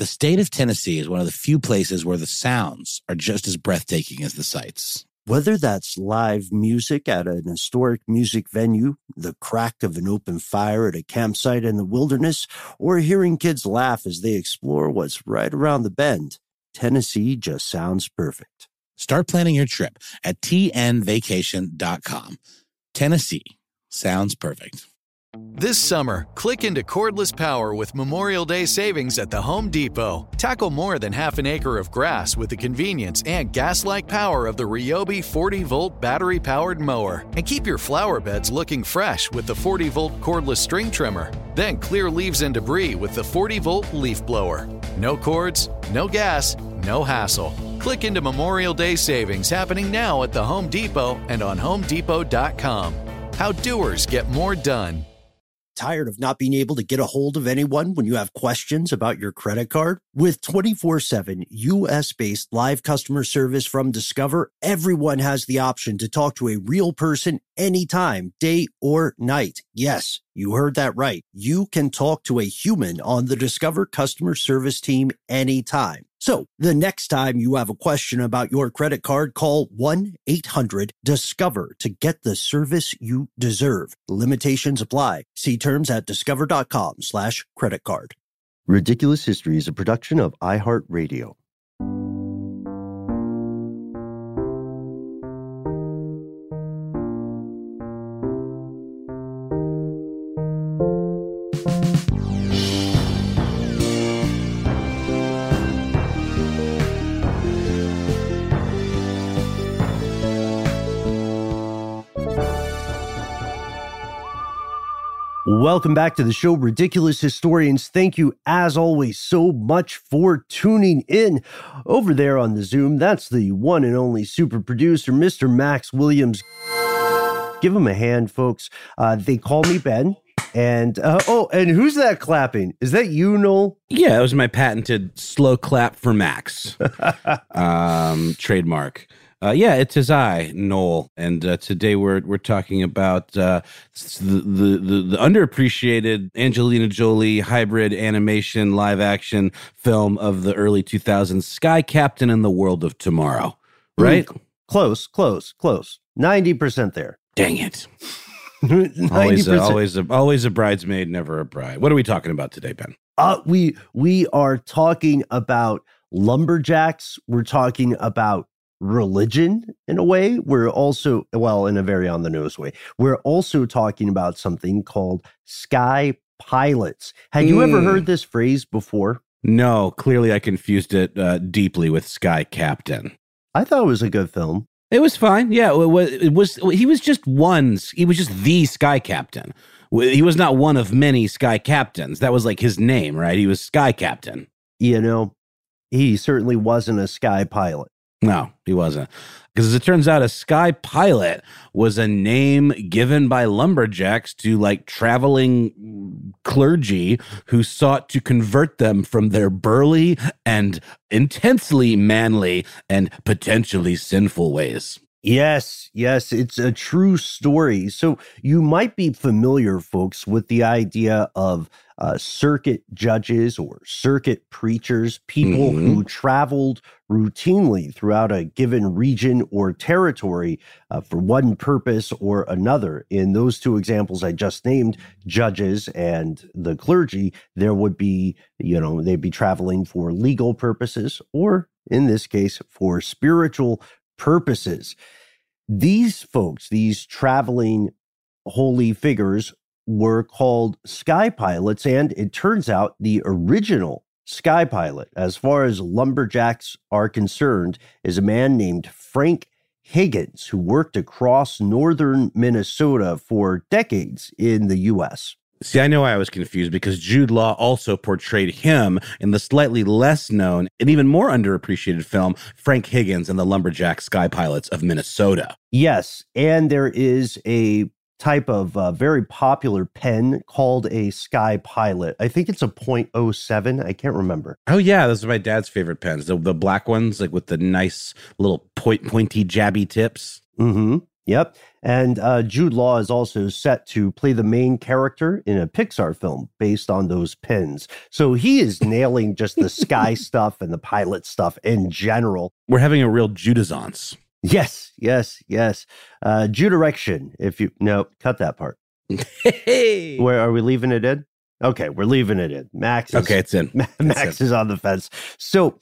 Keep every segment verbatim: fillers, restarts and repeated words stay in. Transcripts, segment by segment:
The state of Tennessee is one of the few places where the sounds are just as breathtaking as the sights. Whether that's live music at an historic music venue, the crack of an open fire at a campsite in the wilderness, or hearing kids laugh as they explore what's right around the bend, Tennessee just sounds perfect. Start planning your trip at T N vacation dot com. Tennessee sounds perfect. This summer, click into cordless power with Memorial Day savings at the Home Depot. Tackle more than half an acre of grass with the convenience and gas-like power of the Ryobi forty volt battery-powered mower. And keep your flower beds looking fresh with the forty volt cordless string trimmer. Then clear leaves and debris with the forty volt leaf blower. No cords, no gas, no hassle. Click into Memorial Day savings happening now at the Home Depot and on home depot dot com. How doers get more done. Tired of not being able to get a hold of anyone when you have questions about your credit card? With twenty-four seven U S-based live customer service from Discover, everyone has the option to talk to a real person anytime, day or night. Yes, you heard that right. You can talk to a human on the Discover customer service team anytime. So the next time you have a question about your credit card, call one eight hundred discover to get the service you deserve. Limitations apply. See terms at discover.com slash credit card. Ridiculous History is a production of iHeartRadio. Welcome back to the show, Ridiculous Historians. Thank you, as always, so much for tuning in. Over there on the Zoom, that's the one and only super producer, Mister Max Williams. Give him a hand, folks. Uh, they call me Ben. And, uh, oh, and who's that clapping? Is that you, Noel? Yeah, it was my patented slow clap for Max. um, trademark. Uh, yeah, it is I, Noel, and uh, today we're we're talking about uh, the, the, the the underappreciated Angelina Jolie hybrid animation live action film of the early two thousands, Sky Captain and the World of Tomorrow. Right? Mm, close, close, close. ninety percent there. Dang it! always, a, always, a, always a bridesmaid, never a bride. What are we talking about today, Ben? Uh, we we are talking about lumberjacks. We're talking about religion in a way. We're also, well, in a very on the nose way, we're also talking about something called sky pilots. Had you mm. ever heard this phrase before? No, clearly I confused it uh, deeply with Sky Captain. I thought it was a good film. It was fine. Yeah, it was, it was he was just one, he was just the Sky Captain. He was not one of many Sky Captains. That was like his name, right? He was Sky Captain. You know, he certainly wasn't a sky pilot. No, he wasn't. Because as it turns out, a sky pilot was a name given by lumberjacks to like traveling clergy who sought to convert them from their burly and intensely manly and potentially sinful ways. Yes, yes, it's a true story. So you might be familiar, folks, with the idea of uh, circuit judges or circuit preachers, people mm-hmm. who traveled routinely throughout a given region or territory uh, for one purpose or another. In those two examples I just named, judges and the clergy, there would be, you know, they'd be traveling for legal purposes or, in this case, for spiritual purposes. These folks, these traveling holy figures, were called sky pilots, and it turns out the original sky pilot, as far as lumberjacks are concerned, is a man named Frank Higgins, who worked across northern Minnesota for decades in the U S. See, I know why I was confused, because Jude Law also portrayed him in the slightly less known and even more underappreciated film, Frank Higgins and the Lumberjack Sky Pilots of Minnesota. Yes, and there is a type of uh, very popular pen called a Sky Pilot. I think it's a point oh seven. I can't remember. Oh, yeah, those are my dad's favorite pens. The, the black ones, like with the nice little point, pointy, jabby tips. Mm-hmm. Yep. And uh, Jude Law is also set to play the main character in a Pixar film based on those pins. So he is nailing just the sky stuff and the pilot stuff in general. We're having a real Judazance. Yes, yes, yes. Uh, Judirection, if you... No, cut that part. Hey. Where are we leaving it in? Okay, we're leaving it in. Max is, okay, it's in. Max it's in. is on the fence. So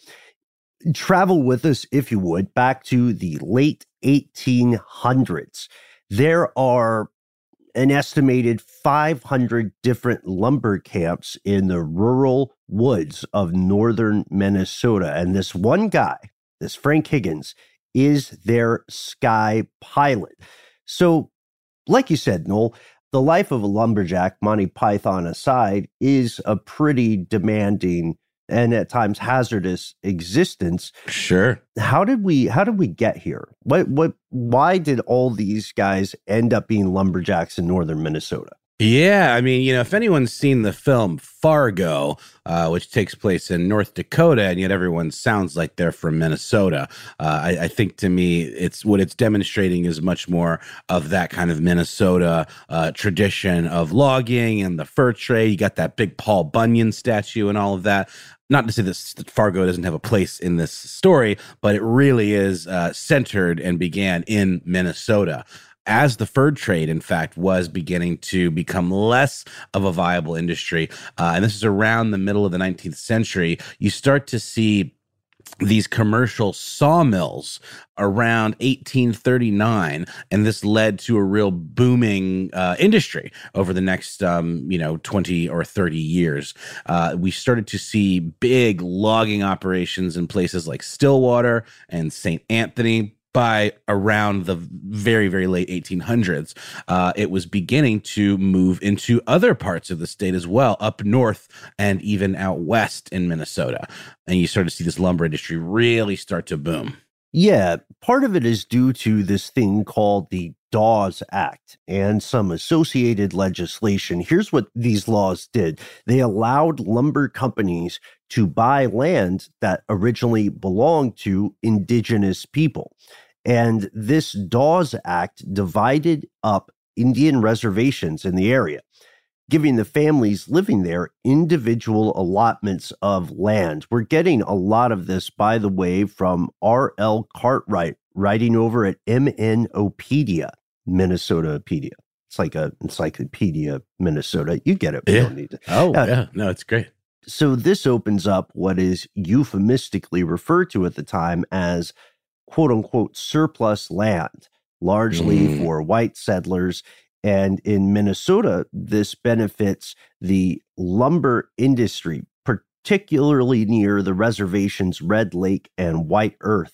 travel with us, if you would, back to the late eighteen hundreds. There are an estimated five hundred different lumber camps in the rural woods of northern Minnesota. And this one guy, this Frank Higgins, is their sky pilot. So, like you said, Noel, the life of a lumberjack, Monty Python aside, is a pretty demanding and at times hazardous existence. Sure. How did we how did we get here? What what why did all these guys end up being lumberjacks in northern Minnesota? Yeah, I mean, you know, if anyone's seen the film Fargo, uh, which takes place in North Dakota, and yet everyone sounds like they're from Minnesota, uh, I, I think to me, it's what it's demonstrating is much more of that kind of Minnesota uh, tradition of logging and the fur trade. You got that big Paul Bunyan statue and all of that. Not to say this, that Fargo doesn't have a place in this story, but it really is uh, centered and began in Minnesota. As the fur trade, in fact, was beginning to become less of a viable industry, uh, and this is around the middle of the nineteenth century, you start to see these commercial sawmills around eighteen thirty-nine, and this led to a real booming uh, industry over the next, um, you know, twenty or thirty years. Uh, we started to see big logging operations in places like Stillwater and Saint Anthony. By around the very, very late eighteen hundreds, uh, it was beginning to move into other parts of the state as well, up north and even out west in Minnesota. And you start to see this lumber industry really start to boom. Yeah, part of it is due to this thing called the Dawes Act and some associated legislation. Here's what these laws did. They allowed lumber companies to buy land that originally belonged to indigenous people. And this Dawes Act divided up Indian reservations in the area, giving the families living there individual allotments of land. We're getting a lot of this, by the way, from R L Cartwright, writing over at Mnopedia, Minnesotapedia. It's like a encyclopedia, Minnesota. You get it. We yeah. don't need to. Oh, uh, yeah. No, it's great. So this opens up what is euphemistically referred to at the time as quote unquote surplus land, largely mm. for white settlers. And in Minnesota, this benefits the lumber industry, particularly near the reservations Red Lake and White Earth.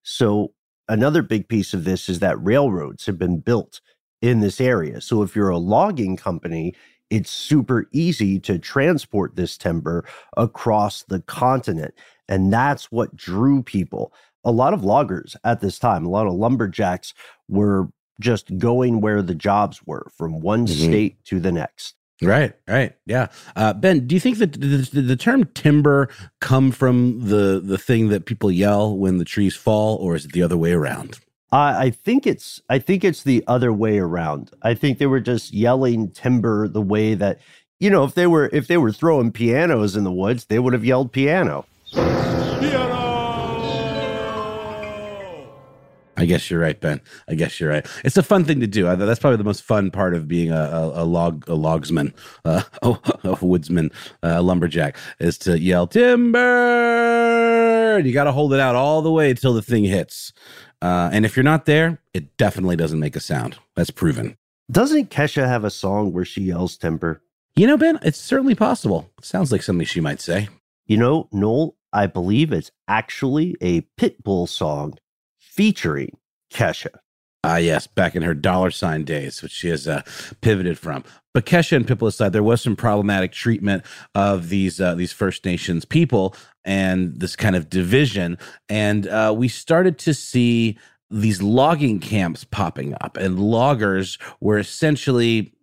So another big piece of this is that railroads have been built in this area. So if you're a logging company, it's super easy to transport this timber across the continent. And that's what drew people. A lot of loggers at this time, a lot of lumberjacks were just going where the jobs were from one mm-hmm. state to the next. Right, right. Yeah. Uh, Ben, do you think that the, the, the term timber come from the, the thing that people yell when the trees fall, or is it the other way around? Uh, I think it's I think it's the other way around. I think they were just yelling timber the way that, you know, if they were if they were throwing pianos in the woods, they would have yelled piano. Piano! I guess you're right, Ben. I guess you're right. It's a fun thing to do. That's probably the most fun part of being a, a, a log a logsman, uh, a woodsman, uh, a lumberjack, is to yell timber. And you got to hold it out all the way until the thing hits. Uh, and if you're not there, it definitely doesn't make a sound. That's proven. Doesn't Kesha have a song where she yells timber? You know, Ben, it's certainly possible. It sounds like something she might say. You know, Noel, I believe it's actually a Pitbull song featuring Kesha. Ah, uh, yes, back in her dollar sign days, which she has uh, pivoted from. But Kesha and Pitbull aside, there was some problematic treatment of these uh, these First Nations people and this kind of division. And uh, we started to see these logging camps popping up, and loggers were essentially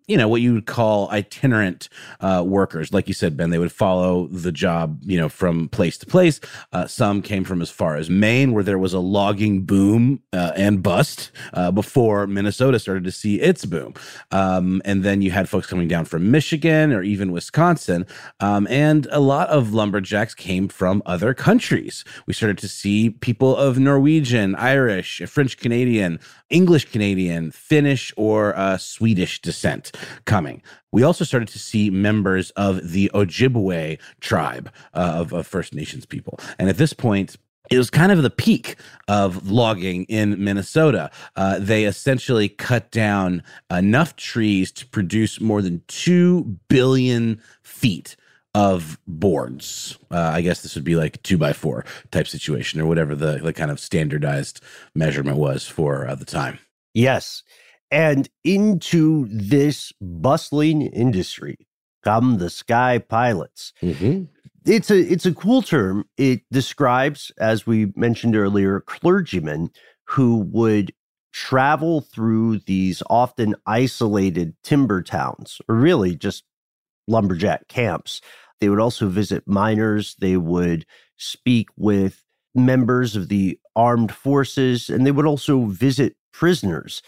you know, what you would call itinerant uh, workers. Like you said, Ben, they would follow the job, you know, from place to place. Uh, some came from as far as Maine, where there was a logging boom uh, and bust uh, before Minnesota started to see its boom. Um, and then you had folks coming down from Michigan or even Wisconsin. Um, and a lot of lumberjacks came from other countries. We started to see people of Norwegian, Irish, French Canadian, English Canadian, Finnish, or uh, Swedish descent coming. We also started to see members of the Ojibwe tribe uh, of, of First Nations people. And at this point, it was kind of the peak of logging in Minnesota. Uh, they essentially cut down enough trees to produce more than two billion feet of boards. Uh, I guess this would be like a two by four type situation or whatever the, the kind of standardized measurement was for uh, the time. Yes. And into this bustling industry come the sky pilots. Mm-hmm. It's a it's a cool term. It describes, as we mentioned earlier, clergymen who would travel through these often isolated timber towns, or really just lumberjack camps. They would also visit miners. They would speak with members of the armed forces, and they would also visit prisoners.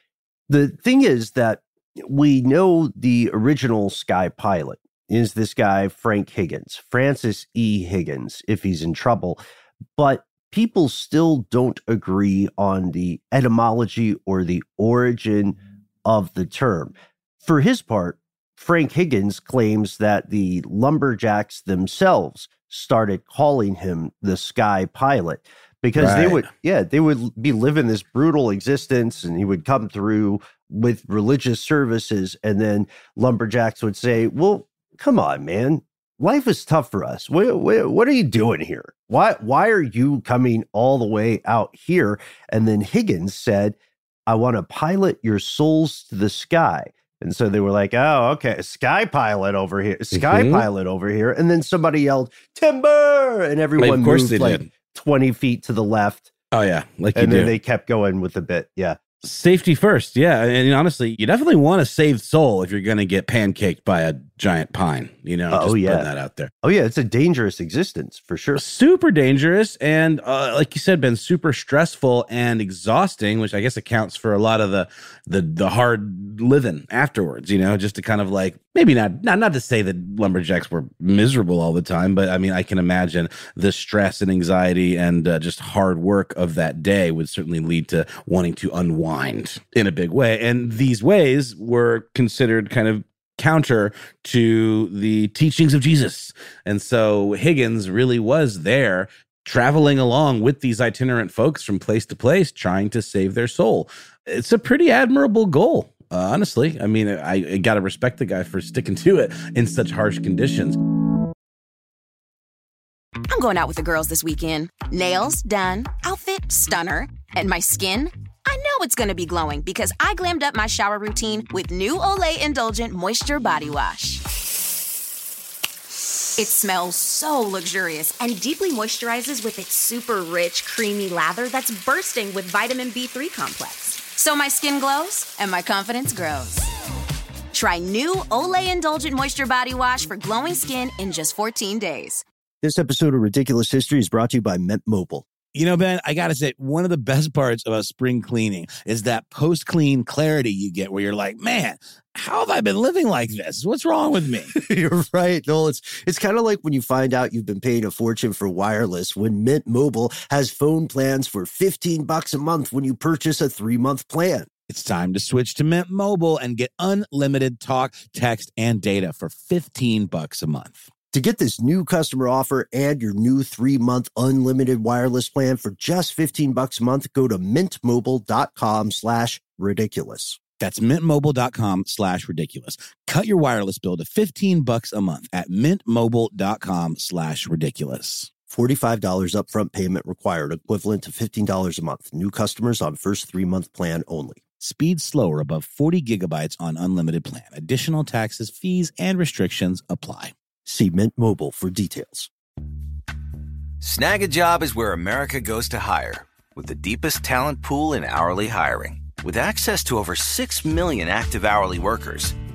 The thing is that we know the original Sky Pilot is this guy, Frank Higgins, Francis E. Higgins, if he's in trouble. But people still don't agree on the etymology or the origin of the term. For his part, Frank Higgins claims that the lumberjacks themselves started calling him the Sky Pilot because right. they would, yeah, they would be living this brutal existence, and he would come through with religious services, and then lumberjacks would say, well, come on, man, life is tough for us. What, what, what are you doing here? Why, why are you coming all the way out here? And then Higgins said, I want to pilot your souls to the sky. And so they were like, oh, okay, Sky Pilot over here, Sky mm-hmm. Pilot over here. And then somebody yelled, timber! And everyone like, of course moved they like did. twenty feet to the left. Oh, yeah, like And you then do. they kept going with the bit, yeah. Safety first, yeah. And honestly, you definitely want a saved soul if you're going to get pancaked by a giant pine, you know, oh, just yeah. putting that out there. Oh, yeah, it's a dangerous existence for sure. Super dangerous. And uh, like you said, Ben, super stressful and exhausting, which I guess accounts for a lot of the the the hard living afterwards, you know, just to kind of like, maybe not, not, not to say that lumberjacks were miserable all the time, but I mean, I can imagine the stress and anxiety and uh, just hard work of that day would certainly lead to wanting to unwind in a big way. And these ways were considered kind of counter to the teachings of Jesus. And so Higgins really was there traveling along with these itinerant folks from place to place, trying to save their soul. It's a pretty admirable goal. Uh, honestly, I mean, I, I got to respect the guy for sticking to it in such harsh conditions. I'm going out with the girls this weekend. Nails done, outfit stunner, and my skin, I know it's going to be glowing because I glammed up my shower routine with new Olay Indulgent Moisture Body Wash. It smells so luxurious and deeply moisturizes with its super rich, creamy lather that's bursting with vitamin B three complex. So my skin glows and my confidence grows. Try new Olay Indulgent Moisture Body Wash for glowing skin in just fourteen days. This episode of Ridiculous History is brought to you by Mint Mobile. You know, Ben, I got to say, one of the best parts about spring cleaning is that post-clean clarity you get where you're like, man, how have I been living like this? What's wrong with me? You're right, Noel. It's, it's kind of like when you find out you've been paying a fortune for wireless when Mint Mobile has phone plans for fifteen bucks a month when you purchase a three-month plan. It's time to switch to Mint Mobile and get unlimited talk, text, and data for fifteen bucks a month. To get this new customer offer and your new three-month unlimited wireless plan for just fifteen bucks a month, go to mintmobile.com slash ridiculous. That's mintmobile.com slash ridiculous. Cut your wireless bill to fifteen bucks a month at mintmobile.com slash ridiculous. forty-five dollars upfront payment required, equivalent to fifteen dollars a month. New customers on first three-month plan only. Speed slower above forty gigabytes on unlimited plan. Additional taxes, fees, and restrictions apply. See Mint Mobile for details. Snag a Job is where America goes to hire, with the deepest talent pool in hourly hiring. With access to over six million active hourly workers,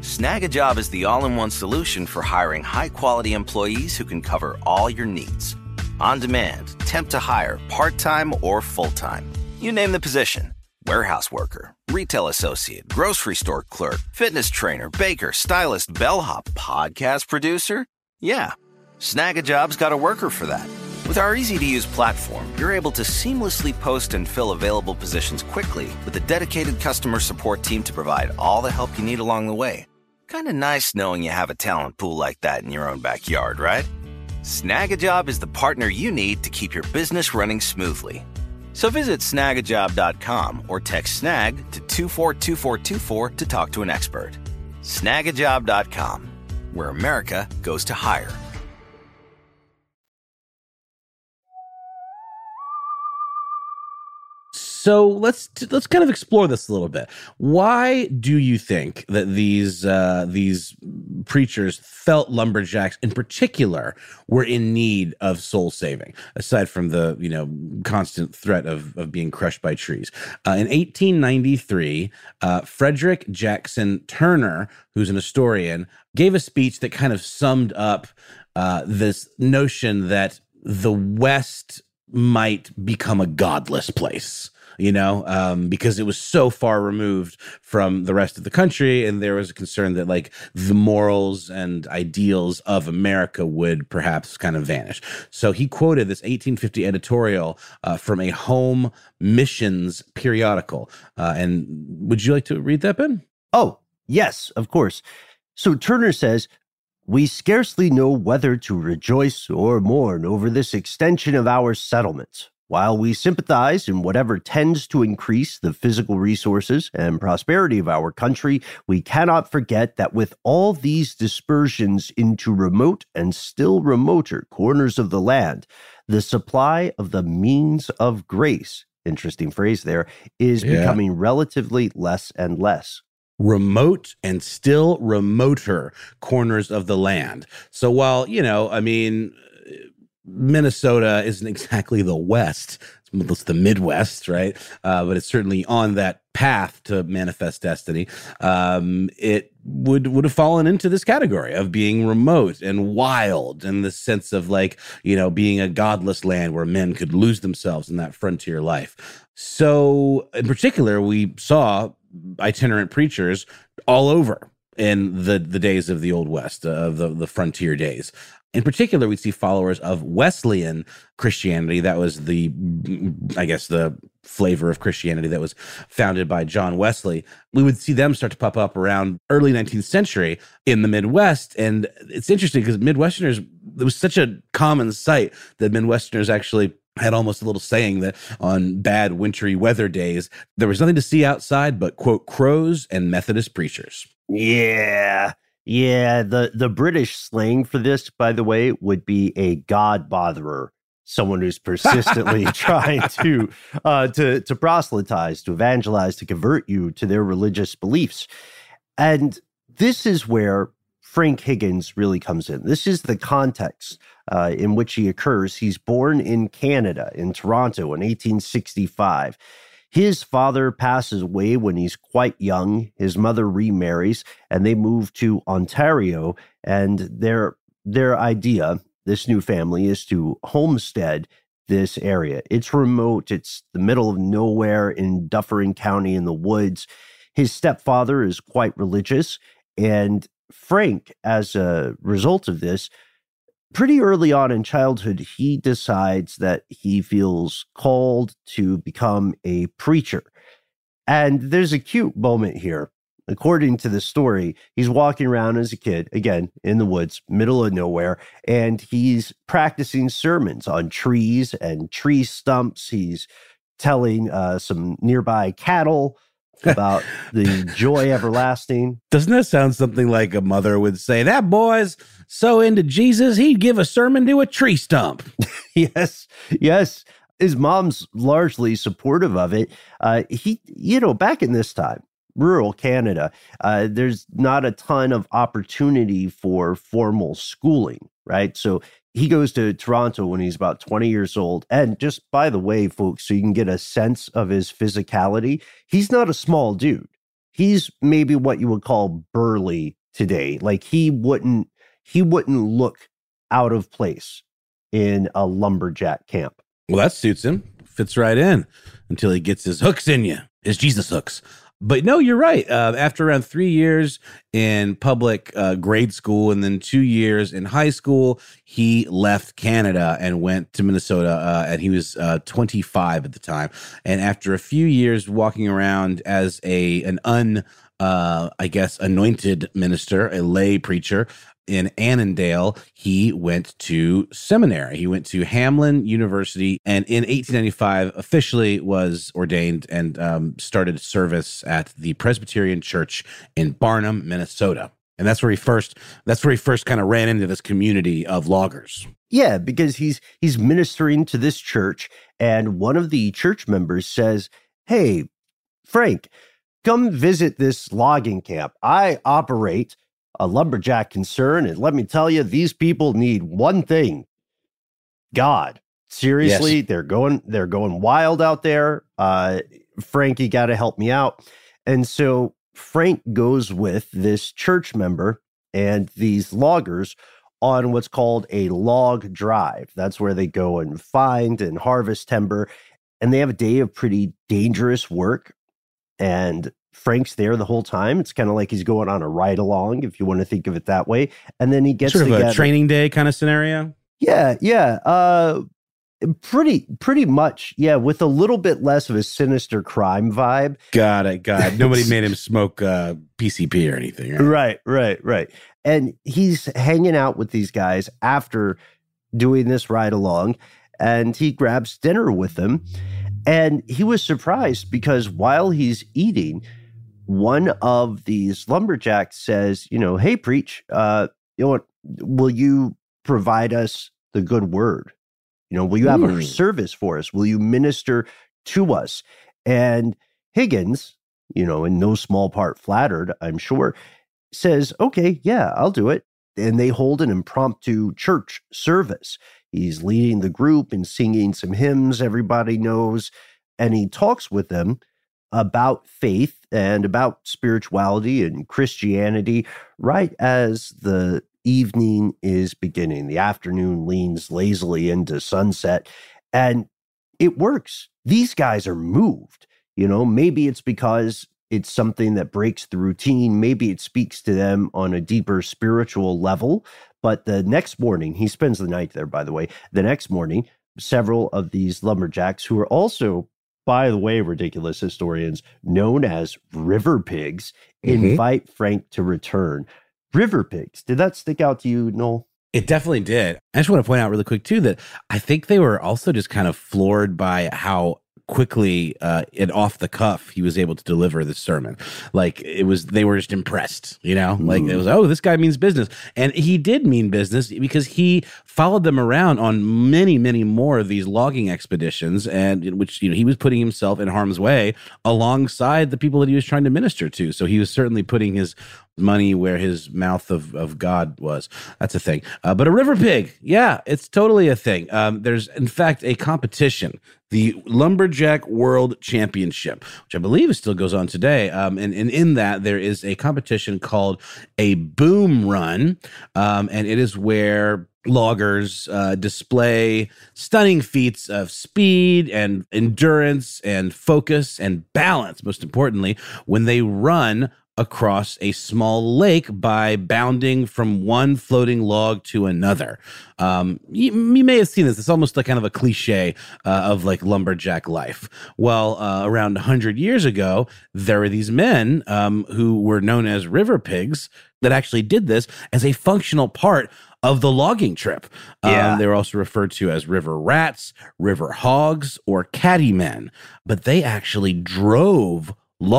Snag a Job is the all-in-one solution for hiring high-quality employees who can cover all your needs. On demand, temp to hire, part-time or full-time. You name the position. Warehouse worker, retail associate, grocery store clerk, fitness trainer, baker, stylist, bellhop, podcast producer. Yeah, Snag a Job's got a worker for that. With our easy-to-use platform, you're able to seamlessly post and fill available positions quickly with a dedicated customer support team to provide all the help you need along the way. Kind of nice knowing you have a talent pool like that in your own backyard, right? Snag a Job is the partner you need to keep your business running smoothly. So visit snag a job dot com or text snag to two four two four two four to talk to an expert. snag a job dot com, where America goes to hire. So let's let's kind of explore this a little bit. Why do you think that these uh, these preachers felt lumberjacks in particular were in need of soul saving, aside from the you know constant threat of of being crushed by trees? Uh, in eighteen ninety-three, uh, Frederick Jackson Turner, who's an historian, gave a speech that kind of summed up uh, this notion that the West might become a godless place. You know, um, because it was so far removed from the rest of the country. And there was a concern that like the morals and ideals of America would perhaps kind of vanish. So he quoted this eighteen fifty editorial uh, from a home missions periodical. Uh, and would you like to read that, Ben? Oh, yes, of course. So Turner says, "We scarcely know whether to rejoice or mourn over this extension of our settlements. While we sympathize in whatever tends to increase the physical resources and prosperity of our country, we cannot forget that with all these dispersions into remote and still remoter corners of the land, the supply of the means of grace," interesting phrase there, "is Yeah. becoming relatively less and less." Remote and still remoter corners of the land. So while, you know, I mean, Minnesota isn't exactly the West. It's the Midwest, right? Uh, but it's certainly on that path to manifest destiny. Um, it would would have fallen into this category of being remote and wild, in the sense of like, you know, being a godless land where men could lose themselves in that frontier life. So in particular, we saw itinerant preachers all over in the the days of the Old West, uh, of the, the frontier days. In particular, we see followers of Wesleyan Christianity. That was the, I guess, the flavor of Christianity that was founded by John Wesley. We would see them start to pop up around early nineteenth century in the Midwest. And it's interesting because Midwesterners, it was such a common sight that Midwesterners actually had almost a little saying that on bad wintry weather days, there was nothing to see outside but, quote, crows and Methodist preachers. Yeah. Yeah, the, the British slang for this, by the way, would be a God botherer, someone who's persistently trying to uh, to to proselytize, to evangelize, to convert you to their religious beliefs. And this is where Frank Higgins really comes in. This is the context uh, in which he occurs. He's born in Canada, in Toronto, in eighteen sixty-five. His father passes away when he's quite young. His mother remarries, and they move to Ontario. And their their idea, this new family, is to homestead this area. It's remote. It's the middle of nowhere in Dufferin County in the woods. His stepfather is quite religious, and Frank, as a result of this, pretty early on in childhood, he decides that he feels called to become a preacher. And there's a cute moment here. According to the story, he's walking around as a kid, again, in the woods, middle of nowhere, and he's practicing sermons on trees and tree stumps. He's telling uh, some nearby cattle about the joy everlasting. Doesn't that sound something like a mother would say? That boy's so into Jesus, he'd give a sermon to a tree stump. Yes, yes. His mom's largely supportive of it. Uh, he, you know, back in this time, rural Canada, uh, there's not a ton of opportunity for formal schooling, right? So he goes to Toronto when he's about twenty years old. And just by the way, folks, so you can get a sense of his physicality, he's not a small dude. he's maybe what you would call burly today. Like he wouldn't he wouldn't look out of place in a lumberjack camp. Well, that suits him. Fits right in until he gets his hooks in you, his Jesus hooks. But no, you're right. Uh, after around three years in public uh, grade school and then two years in high school, he left Canada and went to Minnesota. Uh, and he was uh, twenty-five at the time. And after a few years walking around as a an un, uh, I guess, anointed minister, a lay preacher in Annandale, he went to seminary. He went to Hamline University, and in eighteen ninety-five officially was ordained and um, started service at the Presbyterian Church in Barnum, Minnesota. And that's where he first that's where he first kind of ran into this community of loggers. Yeah, because he's he's ministering to this church, and one of the church members says, "Hey, Frank, come visit this logging camp. I operate a lumberjack concern, and let me tell you, these people need one thing: God. Seriously, yes. they're going they're going wild out there. Uh, Frank, you got to help me out." And so Frank goes with this church member and these loggers on what's called a log drive. That's where they go and find and harvest timber, and they have a day of pretty dangerous work. And Frank's there the whole time. It's kind of like he's going on a ride along, if you want to think of it that way. And then he gets sort of together. a training day kind of scenario. Yeah, yeah. Uh, pretty, pretty much. Yeah, with a little bit less of a sinister crime vibe. Got it. Got it. Nobody made him smoke uh, P C P or anything. Right? right, right, right. And he's hanging out with these guys after doing this ride along, and he grabs dinner with them. And he was surprised because while he's eating, one of these lumberjacks says, you know, "Hey, preach, uh, you know what, will you provide us the good word? You know, will you have mm. a service for us? Will you minister to us?" And Higgins, you know, in no small part flattered, I'm sure, says, "Okay, yeah, I'll do it." And they hold an impromptu church service. He's leading the group and singing some hymns everybody knows, and he talks with them about faith and about spirituality and Christianity right as the evening is beginning. The afternoon leans lazily into sunset, and it works. These guys are moved. You know, maybe it's because it's something that breaks the routine. Maybe it speaks to them on a deeper spiritual level. But the next morning, he spends the night there, by the way. The next morning, several of these lumberjacks, who are also, by the way, ridiculous historians, known as river pigs, mm-hmm. invite Frank to return. River pigs. Did that stick out to you, Noel? It definitely did. I just want to point out really quick, too, that I think they were also just kind of floored by how quickly uh, and off the cuff he was able to deliver this sermon. Like it was, they were just impressed, you know, like it was, oh, this guy means business. And he did mean business because he followed them around on many, many more of these logging expeditions, and in which, you know, he was putting himself in harm's way alongside the people that he was trying to minister to. So he was certainly putting his money where his mouth of, of God was. That's a thing. Uh, but a river pig, yeah, it's totally a thing. Um, there's, in fact, a competition, the Lumberjack World Championship, which I believe still goes on today. Um, and, and in that, there is a competition called a boom run, um, and it is where loggers uh, display stunning feats of speed and endurance and focus and balance, most importantly, when they run across a small lake by bounding from one floating log to another. Um, you, you may have seen this. It's almost like kind of a cliche uh, of like lumberjack life. Well, uh, around one hundred years ago, there were these men um, who were known as river pigs that actually did this as a functional part of the logging trip. Yeah. Um, they were also referred to as river rats, river hogs, or caddy men. But they actually drove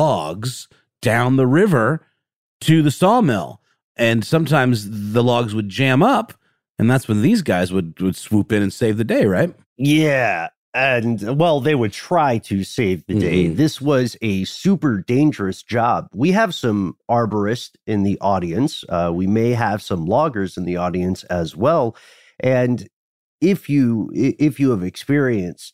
logs down the river to the sawmill. And sometimes the logs would jam up, and that's when these guys would, would swoop in and save the day, right? Yeah. And, well, they would try to save the day. Mm-hmm. This was a super dangerous job. We have some arborists in the audience. Uh, we may have some loggers in the audience as well. And if you if you have experienced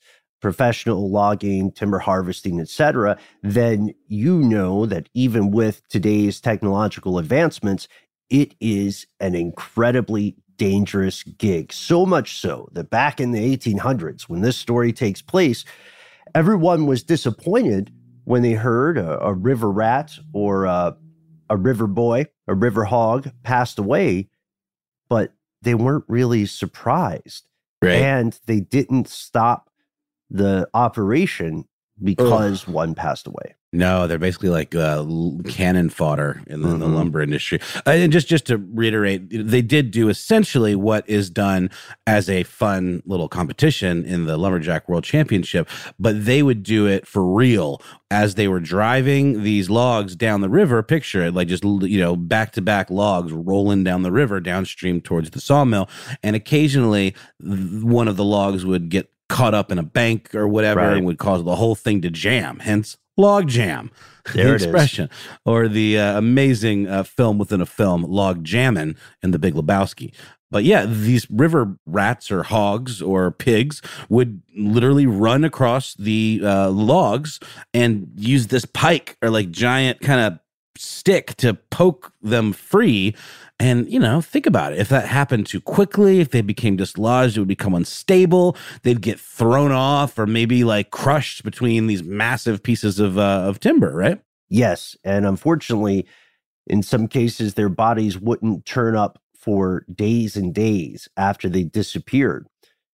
professional logging, timber harvesting, et cetera, then you know that even with today's technological advancements, it is an incredibly dangerous gig. So much so that back in the eighteen hundreds, when this story takes place, everyone was disappointed when they heard a, a river rat or a, a river boy, a river hog passed away, but they weren't really surprised. Right. And they didn't stop the operation because Ugh. one passed away. No, they're basically like uh, cannon fodder in the, mm-hmm. the lumber industry. Uh, and just, just to reiterate, they did do essentially what is done as a fun little competition in the Lumberjack World Championship, but they would do it for real as they were driving these logs down the river. Picture it like just, you know, back-to-back logs rolling down the river downstream towards the sawmill. And occasionally one of the logs would get caught up in a bank or whatever right. and would cause the whole thing to jam, hence log jam, there the expression, is. Or the uh, amazing uh, film within a film, Log Jammin' in The Big Lebowski. But yeah, these river rats or hogs or pigs would literally run across the uh, logs and use this pike or like giant kind of stick to poke them free. And, you know, think about it. If that happened too quickly, if they became dislodged, it would become unstable. They'd get thrown off or maybe like crushed between these massive pieces of uh, of timber, right? Yes. And unfortunately, in some cases, their bodies wouldn't turn up for days and days after they disappeared.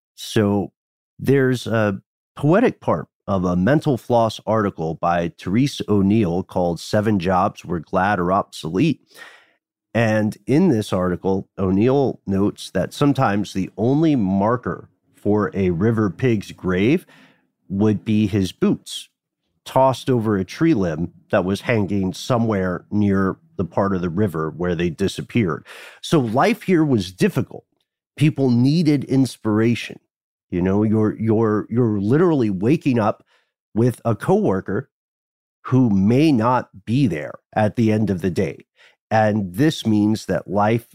So there's a poetic part of a Mental Floss article by Therese O'Neill called Seven Jobs We're Glad Are Obsolete. And in this article, O'Neill notes that sometimes the only marker for a river pig's grave would be his boots, tossed over a tree limb that was hanging somewhere near the part of the river where they disappeared. So life here was difficult. People needed inspiration. You know, you're you're you're literally waking up with a coworker who may not be there at the end of the day. And this means that life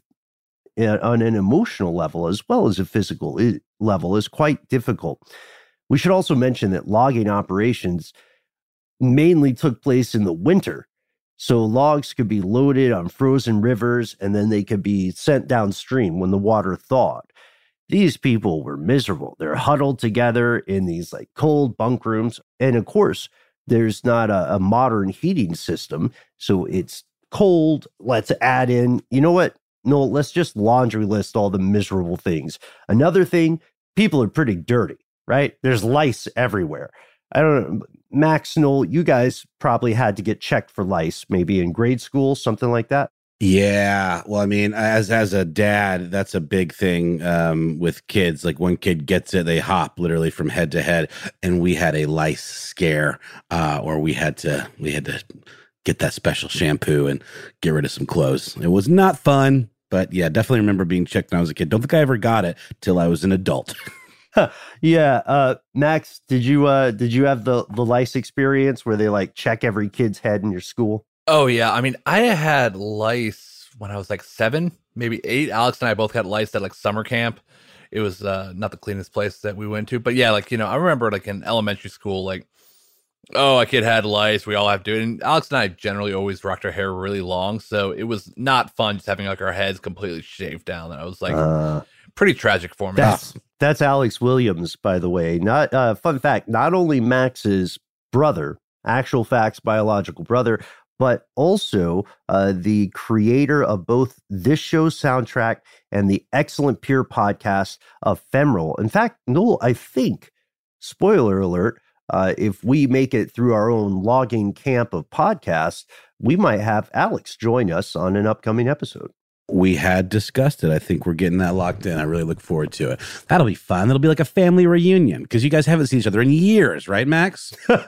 on an emotional level as well as a physical level is quite difficult. We should also mention that logging operations mainly took place in the winter. So logs could be loaded on frozen rivers and then they could be sent downstream when the water thawed. These people were miserable. They're huddled together in these like cold bunk rooms. And of course, there's not a, a modern heating system. So it's cold. Let's add in, you know what? No, let's just laundry list all the miserable things. Another thing, people are pretty dirty, right? There's lice everywhere. I don't know. Max, Noel, you guys probably had to get checked for lice, maybe in grade school, something like that. Yeah. Well, I mean, as as a dad, that's a big thing um, with kids. Like one kid gets it, they hop literally from head to head. And we had a lice scare uh, or we had to we had to get that special shampoo and get rid of some clothes. It was not fun, but yeah, definitely remember being checked when I was a kid. Don't think I ever got it till I was an adult. Yeah. Uh, Max, did you uh, did you have the, the lice experience where they like check every kid's head in your school? Oh, yeah. I mean, I had lice when I was like seven, maybe eight. Alex and I both got lice at like summer camp. It was uh, not the cleanest place that we went to. But yeah, like, you know, I remember like in elementary school, like, oh, a kid had lice. We all have to do it. And Alex and I generally always rocked our hair really long. So it was not fun just having like our heads completely shaved down. And I was like, uh, pretty tragic for me. That's, that's Alex Williams, by the way. Not uh, fun fact, not only Max's brother, actual facts, biological brother, but also uh, the creator of both this show's soundtrack and the excellent peer podcast Ephemeral. In fact, Noel, I think, spoiler alert, uh, if we make it through our own logging camp of podcasts, we might have Alex join us on an upcoming episode. We had discussed it. I think we're getting that locked in. I really look forward to it. That'll be fun. That'll be like a family reunion because you guys haven't seen each other in years, right, Max?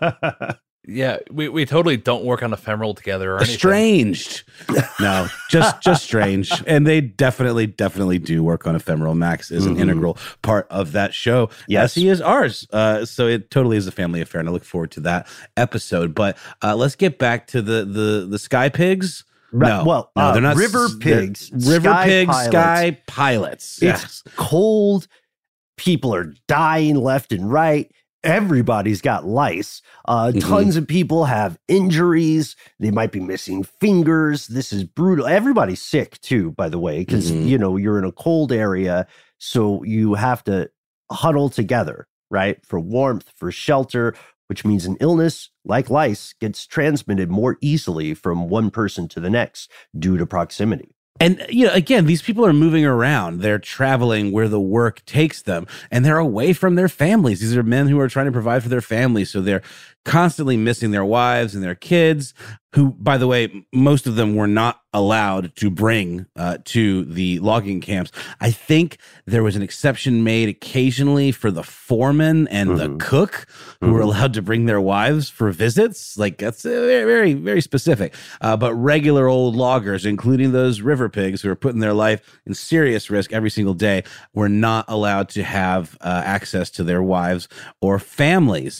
Yeah, we, we totally don't work on Ephemeral together or anything. Estranged. No, just just strange. And they definitely, definitely do work on Ephemeral. Max is an mm-hmm. integral part of that show. Yes, as he is ours. Uh, so it totally is a family affair, and I look forward to that episode. But uh, let's get back to the the the Sky Pigs. No, well, no, uh, they're not River Pigs. River Sky Pigs, Pilots. Sky Pilots. It's yes. cold. People are dying left and right. everybody's got lice. Uh, Mhm. Tons of people have injuries. They might be missing fingers. This is brutal. Everybody's sick too, by the way, because, Mhm. you know, you're in a cold area. So you have to huddle together, right? For warmth, for shelter, which means an illness like lice gets transmitted more easily from one person to the next due to proximity. And, you know, again, these people are moving around. They're traveling where the work takes them, and they're away from their families. These are men who are trying to provide for their families. So they're constantly missing their wives and their kids, who, by the way, most of them were not allowed to bring uh, to the logging camps. I think there was an exception made occasionally for the foreman and Mhm. the cook, who were Mhm. allowed to bring their wives for visits. Like, that's uh, very, very, very specific. Uh, but regular old loggers, including those river pigs who are putting their life in serious risk every single day, were not allowed to have uh, access to their wives or families.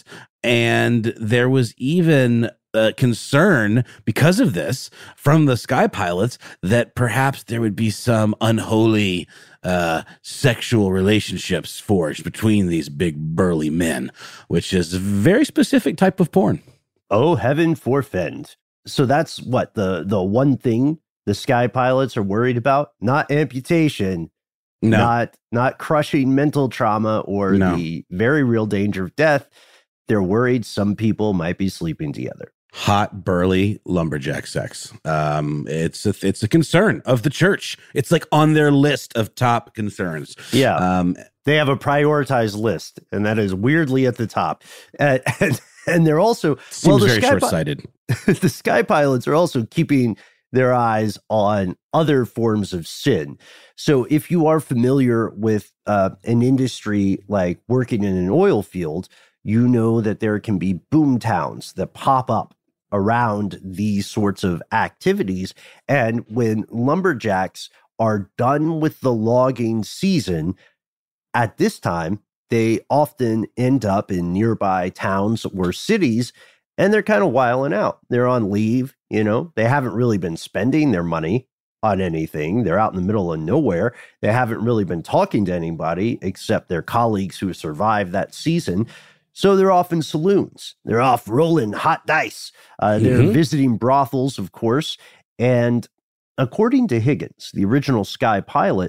And there was even uh, concern because of this from the Sky Pilots that perhaps there would be some unholy uh, sexual relationships forged between these big burly men, which is a very specific type of porn. Oh, heaven forfend. So that's what the the one thing the Sky Pilots are worried about? Not amputation, No, not not crushing mental trauma or No. the very real danger of death. They're worried some people might be sleeping together. hot burly lumberjack sex. Um, it's a, it's a concern of the church. It's like on their list of top concerns. Yeah. Um, They have a prioritized list, and that is weirdly at the top. Uh, and, and they're also, seems well, the very Sky, Pi- short-sighted. the Sky Pilots are also keeping their eyes on other forms of sin. So if you are familiar with uh, an industry like working in an oil field, you know that there can be boom towns that pop up around these sorts of activities. And when lumberjacks are done with the logging season, at this time, they often end up in nearby towns or cities, and they're kind of wiling out. They're on leave, you know, they haven't really been spending their money on anything. They're out in the middle of nowhere. They haven't really been talking to anybody except their colleagues who survived that season. So they're off in saloons. They're off rolling hot dice. Uh, they're Mhm. visiting brothels, of course. And according to Higgins, the original Sky Pilot,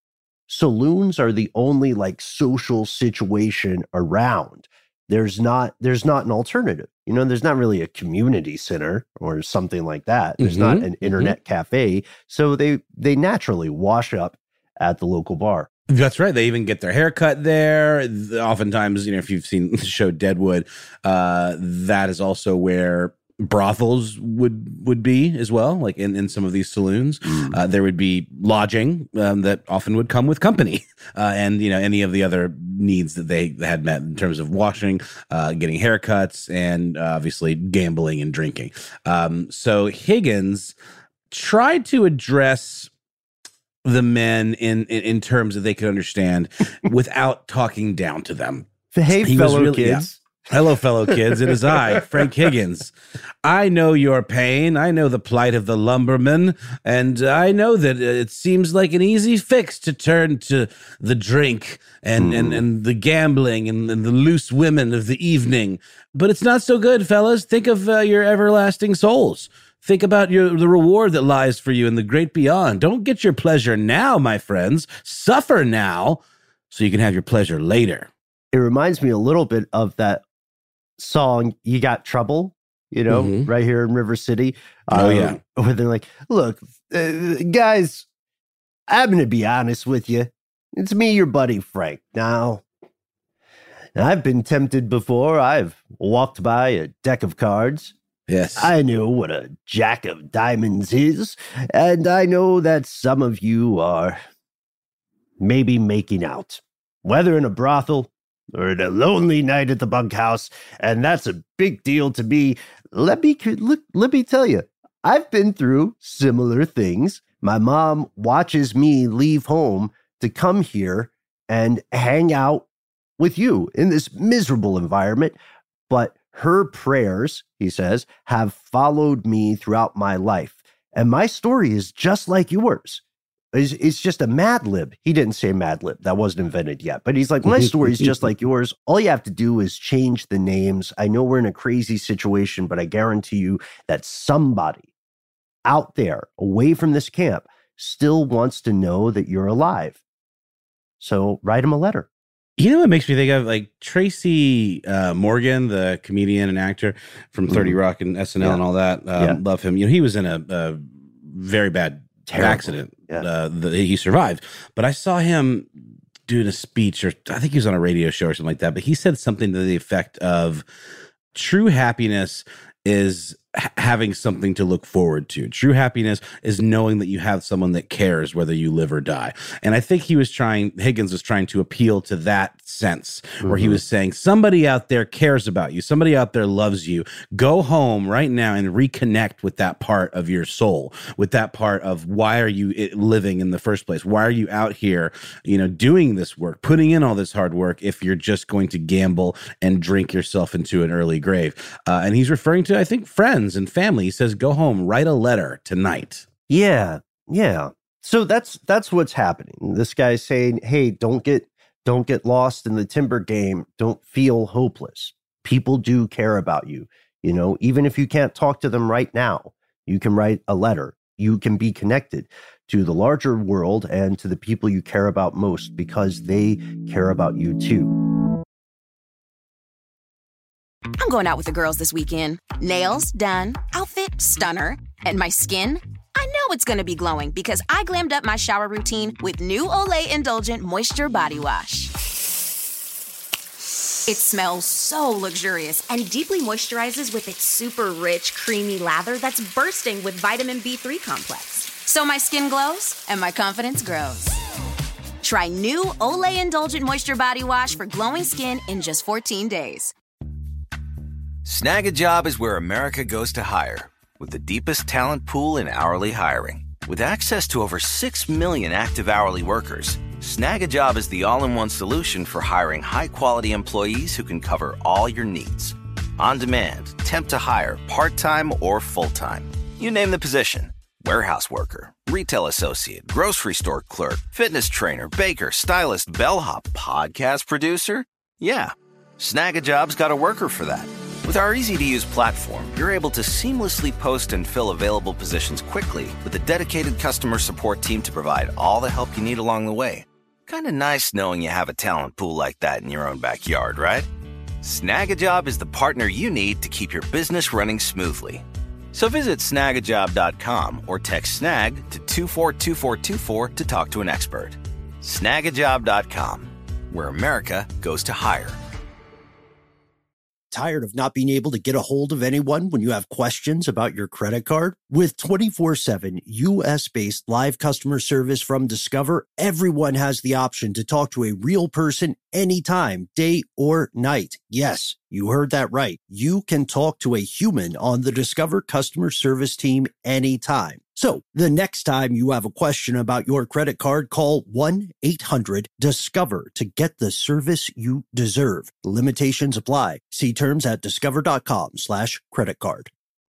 saloons are the only like social situation around. There's not there's not an alternative. You know, there's not really a community center or something like that. There's not Mhm, an mhm. internet cafe. So they they naturally wash up at the local bar. That's right. They even get their hair cut there. Th- Oftentimes, you know, if you've seen the show Deadwood, uh, that is also where brothels would would be as well. Like in, in some of these saloons, uh, there would be lodging um, that often would come with company, uh, and you know any of the other needs that they had met in terms of washing, uh, getting haircuts, and uh, obviously gambling and drinking. Um, so Higgins tried to address the men in, in in terms that they could understand without talking down to them. Hey, He was fellow really- yeah. kids. Hello, fellow kids. It is I, Frank Higgins. I know your pain. I know the plight of the lumberman. And I know that it seems like an easy fix to turn to the drink and, and, and the gambling and, and the loose women of the evening. But it's not so good, fellas. Think of uh, your everlasting souls. Think about your the reward that lies for you in the great beyond. Don't get your pleasure now, my friends. Suffer now so you can have your pleasure later. It reminds me a little bit of that song "You Got Trouble," you know, Mhm. right here in River City. Oh, Um, yeah. where they're like, "Look, uh, guys, I'm gonna be honest with you. It's me, your buddy Frank. Now, I've been tempted before. I've walked by a deck of cards. Yes. I know what a jack of diamonds is, and I know that some of you are maybe making out, whether in a brothel or in a lonely night at the bunkhouse, and that's a big deal to me. Let me let, let me tell you, I've been through similar things. My mom watches me leave home to come here and hang out with you in this miserable environment, but her prayers, he says, have followed me throughout my life. And my story is just like yours. It's, it's just a Mad Lib. He didn't say Mad Lib. That wasn't invented yet. But he's like, my story is just like yours. All you have to do is change the names. I know we're in a crazy situation, but I guarantee you that somebody out there away from this camp still wants to know that you're alive. So write him a letter. You know what makes me think of, like, Tracy uh, Morgan, the comedian and actor from thirty mm. Rock and S N L yeah. and all that. Um, yeah. Love him. You know, he was in a, a very bad Terrible. accident. Yeah. Uh, that he survived. But I saw him doing a speech, or I think he was on a radio show or something like that. But he said something to the effect of, true happiness is having something to look forward to. True happiness is knowing that you have someone that cares whether you live or die. And I think he was trying, Higgins was trying to appeal to that sense mm-hmm. where he was saying, somebody out there cares about you. Somebody out there loves you. Go home right now and reconnect with that part of your soul, with that part of why are you living in the first place? Why are you out here, you know, doing this work, putting in all this hard work if you're just going to gamble and drink yourself into an early grave? Uh, and he's referring to, I think, friends and family. He says, go home, write a letter tonight. Yeah, yeah. So that's that's what's happening. This guy's saying, hey, don't get don't get lost in the timber game. Don't feel hopeless. People do care about you. You know, even if you can't talk to them right now, you can write a letter. You can be connected to the larger world and to the people you care about most because they care about you too. I'm going out with the girls this weekend. Nails done, outfit stunner, and my skin, I know it's going to be glowing because I glammed up my shower routine with new Olay Indulgent Moisture Body Wash. It smells so luxurious and deeply moisturizes with its super rich, creamy lather that's bursting with vitamin B three complex. So my skin glows and my confidence grows. Try new Olay Indulgent Moisture Body Wash for glowing skin in just fourteen days. Snag a Job is where America goes to hire, with the deepest talent pool in hourly hiring. With access to over six million active hourly workers, Snag a Job is the all-in-one solution for hiring high-quality employees who can cover all your needs. On demand, temp to hire, part-time or full-time. You name the position: warehouse worker, retail associate, grocery store clerk, fitness trainer, baker, stylist, bellhop, podcast producer. Yeah, Snag a Job's got a worker for that. With our easy-to-use platform, you're able to seamlessly post and fill available positions quickly with a dedicated customer support team to provide all the help you need along the way. Kind of nice knowing you have a talent pool like that in your own backyard, right? Snag a Job is the partner you need to keep your business running smoothly. So visit snag a job dot com or text snag to two four two four two four to talk to an expert. snag a job dot com, where America goes to hire. Tired of not being able to get a hold of anyone when you have questions about your credit card? With twenty-four seven U S-based live customer service from Discover, everyone has the option to talk to a real person anytime, day or night. Yes, you heard that right. You can talk to a human on the Discover customer service team anytime. So the next time you have a question about your credit card, call one eight hundred discover to get the service you deserve. Limitations apply. See terms at discover.com slash credit card.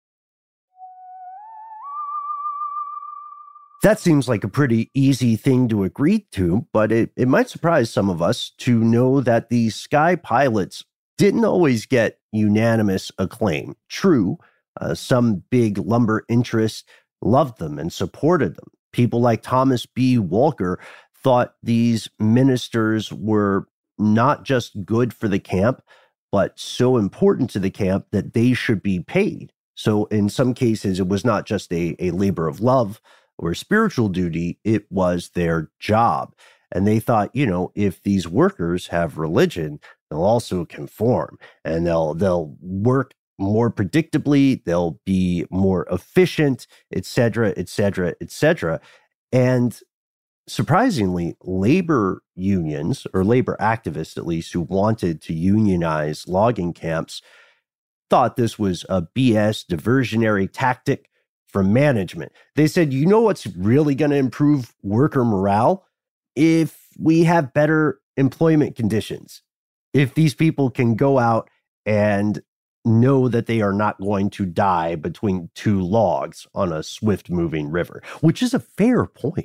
That seems like a pretty easy thing to agree to, but it, it might surprise some of us to know that the Sky Pilots didn't always get unanimous acclaim. True, uh, some big lumber interests loved them and supported them. People like Thomas B. Walker thought these ministers were not just good for the camp, but so important to the camp that they should be paid. So in some cases, it was not just a, a labor of love or spiritual duty, it was their job. And they thought, you know, if these workers have religion, they'll also conform and they'll they'll work more predictably, they'll be more efficient, et cetera, et cetera, et cetera. And surprisingly, labor unions, or labor activists at least, who wanted to unionize logging camps, thought this was a B S diversionary tactic from management. They said, you know what's really going to improve worker morale? If we have better employment conditions. If these people can go out and know that they are not going to die between two logs on a swift-moving river, which is a fair point.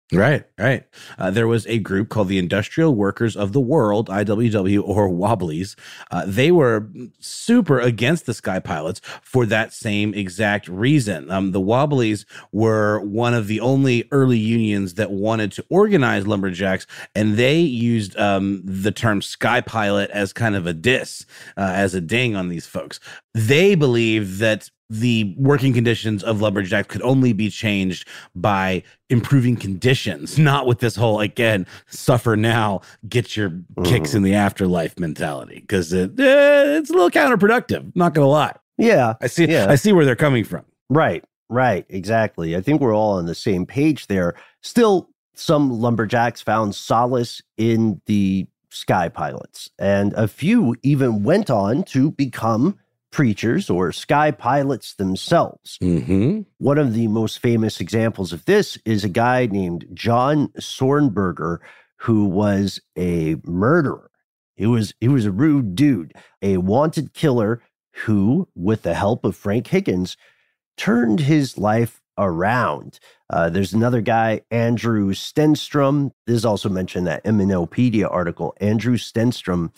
Right, right. Uh, there was a group called the Industrial Workers of the World, I W W, or Wobblies. Uh, they were super against the Sky Pilots for that same exact reason. Um, the Wobblies were one of the only early unions that wanted to organize lumberjacks, and they used um, the term Sky Pilot as kind of a diss, uh, as a ding on these folks. They believed that the working conditions of lumberjacks could only be changed by improving conditions, not with this whole, again, suffer now, get your kicks in the afterlife mentality, because it, eh, it's a little counterproductive, not going to lie. Yeah. I see, yeah. I see where they're coming from. Right, right, exactly. I think we're all on the same page there. Still, some lumberjacks found solace in the Sky Pilots, and a few even went on to become preachers or Sky Pilots themselves. Mm-hmm. One of the most famous examples of this is a guy named John Sornberger, who was a murderer. He was, he was a rude dude, a wanted killer who, with the help of Frank Higgins, turned his life around. Uh, there's another guy, Andrew Stenstrom. This is also mentioned in that M N L Pedia article. Andrew Stenstrom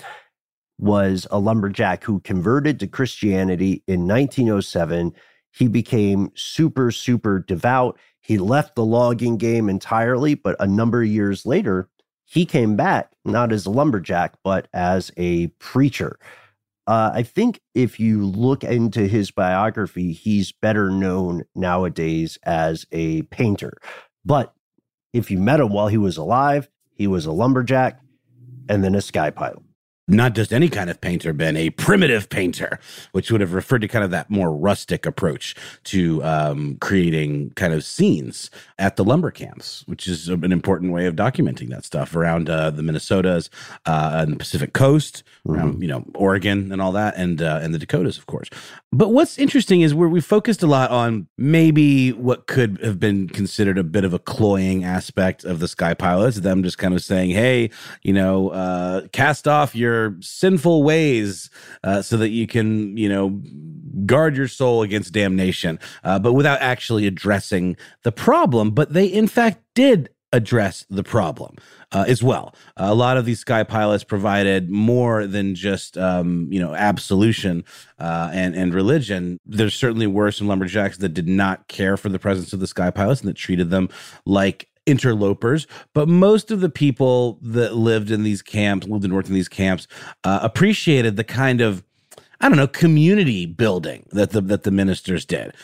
was a lumberjack who converted to Christianity in nineteen oh seven. He became super, super devout. He left the logging game entirely, but a number of years later, he came back, not as a lumberjack, but as a preacher. Uh, I think if you look into his biography, he's better known nowadays as a painter. But if you met him while he was alive, he was a lumberjack and then a Sky Pilot. Not just any kind of painter, Ben, a primitive painter, which would have referred to kind of that more rustic approach to um, creating kind of scenes at the lumber camps, which is an important way of documenting that stuff around uh, the Minnesotas uh, and the Pacific Coast, around, mm-hmm. you know, Oregon and all that, and uh, and the Dakotas, of course. But what's interesting is where we focused a lot on maybe what could have been considered a bit of a cloying aspect of the Sky Pilots, them just kind of saying, hey, you know, uh, cast off your sinful ways uh, so that you can, you know, guard your soul against damnation, uh, but without actually addressing the problem. But they, in fact, did address the problem uh, as well. Uh, a lot of these Sky Pilots provided more than just, um, you know, absolution uh, and, and religion. There certainly were some lumberjacks that did not care for the presence of the Sky Pilots and that treated them like interlopers, but most of the people that lived in these camps, lived and worked in these camps, uh, appreciated the kind of, I don't know, community building that the that the ministers did.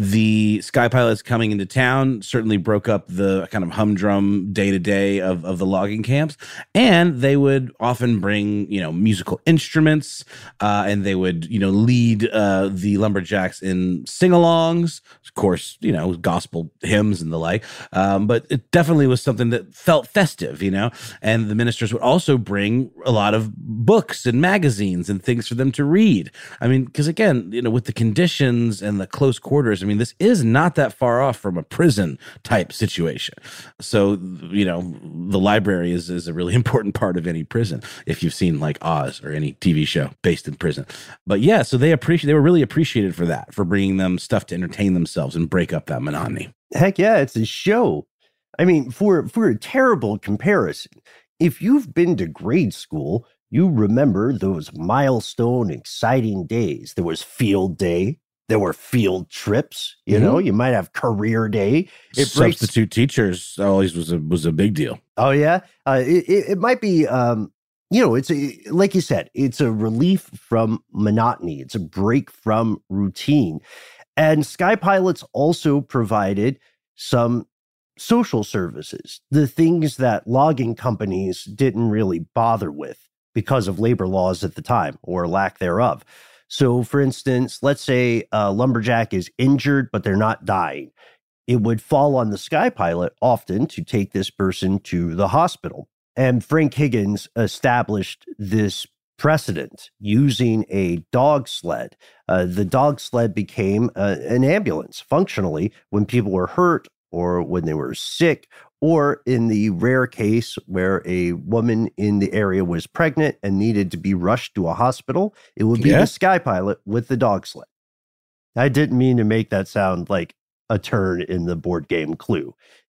The Sky Pilots coming into town certainly broke up the kind of humdrum day-to-day of, of the logging camps, and they would often bring, you know, musical instruments, uh, and they would, you know, lead uh, the lumberjacks in sing-alongs, of course, you know, gospel hymns and the like, um, but it definitely was something that felt festive, you know, and the ministers would also bring a lot of books and magazines and things for them to read. I mean, because again, you know, with the conditions and the close quarters, I mean, this is not that far off from a prison type situation. So, you know, the library is, is a really important part of any prison, if you've seen like Oz or any T V show based in prison. But yeah, so they appreciate, they were really appreciated for that, for bringing them stuff to entertain themselves and break up that monotony. Heck yeah, it's a show. I mean, for, for a terrible comparison, if you've been to grade school, you remember those milestone, exciting days. There was field day. There were field trips. You mm-hmm. know, you might have career day. It Substitute breaks... teachers always was a was a big deal. Oh yeah, uh, it, it might be. Um, you know, it's a, like you said, it's a relief from monotony. It's a break from routine. And Sky Pilots also provided some social services, the things that logging companies didn't really bother with because of labor laws at the time or lack thereof. So, for instance, let's say a lumberjack is injured, but they're not dying. It would fall on the Sky Pilot often to take this person to the hospital. And Frank Higgins established this precedent using a dog sled. Uh, the dog sled became uh, an ambulance functionally when people were hurt or when they were sick, or in the rare case where a woman in the area was pregnant and needed to be rushed to a hospital, it would be yeah. the Sky Pilot with the dog sled. I didn't mean to make that sound like a turn in the board game Clue.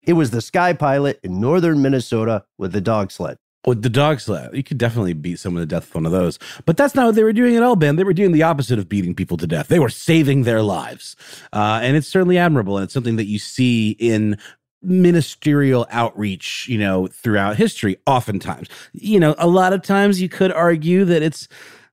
It was the Sky Pilot in northern Minnesota with the dog sled. With the dog sled, you could definitely beat someone to death with one of those. But that's not what they were doing at all, Ben. They were doing the opposite of beating people to death. They were saving their lives. Uh, and it's certainly admirable. And it's something that you see in ministerial outreach, you know, throughout history, oftentimes. You know, a lot of times you could argue that it's